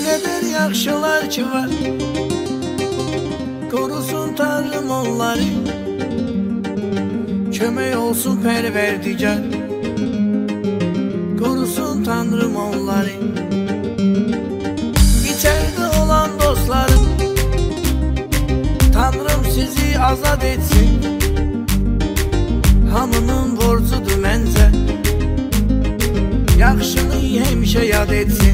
qədər yaxşılar ki var, qorusun Tanrım onları, kömək olsun Pərverdigar, qorusun Tanrım onları. İçərdə olan dostlarım, Tanrım sizi azad etsin, hamının borcudur məncə, yaxşını həmişə yad etsin.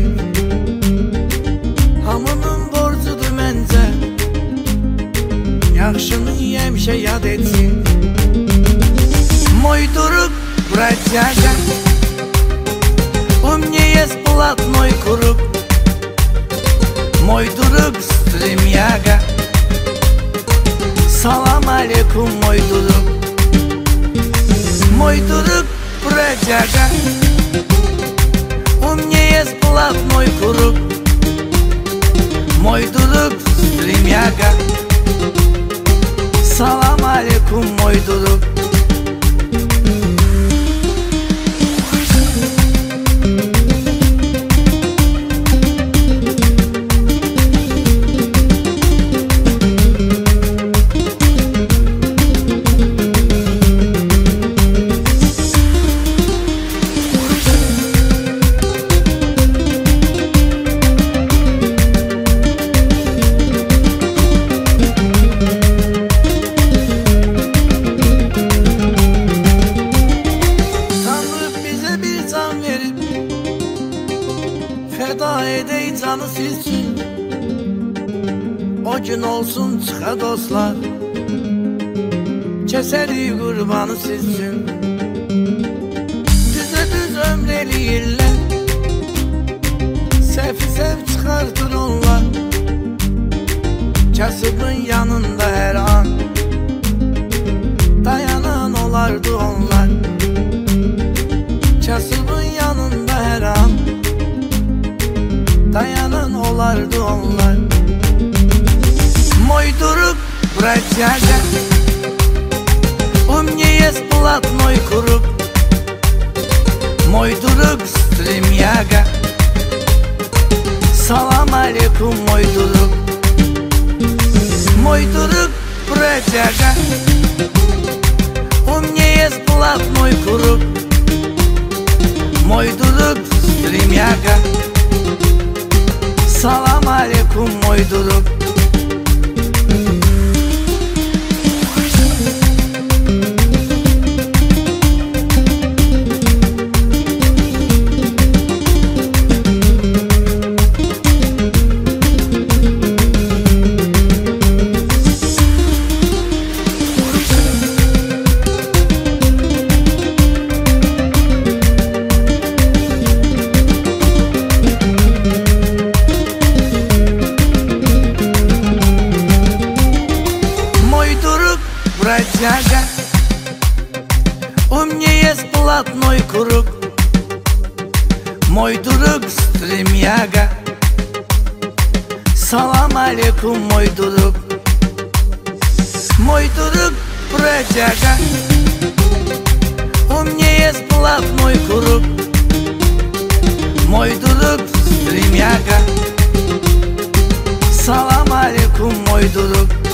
Hamının borcudur məncə, yaxşını həmişə yad etsin. Мой друг, бродяга, у меня есть блатной круг. Мой друг стремяга, салам алейкум, мой друг. Мой друг, бродяга, у меня есть блатной круг. Мой друг стремяга, салам алейкум, мой друг. Fəda edək canı silsin, o gün olsun çıxa dostlar, kəsərik qurbanı silsin. Düzə düz ömr eləyirlər, səhvi səhv çıxardır onlar, kasıbın yanında hər an dayanan olardı onlar. Kasıbın yanında hər an dayanan olardı onlar. Мой друг, бродяга, у меня есть блатной круг. Мой друг стремяга, салам алейкум, мой друг. Мой друг, бродяга, у меня есть блатной круг. Мой друг стремяга, салам алейкум, мой друг. Бродяга, у меня есть блатной круг. Мой друг стремяга, салам алейкум, мой друг. Мой друг бродяга, у меня есть блатной круг. Мой друг стремяга, салам алейкум, мой друг.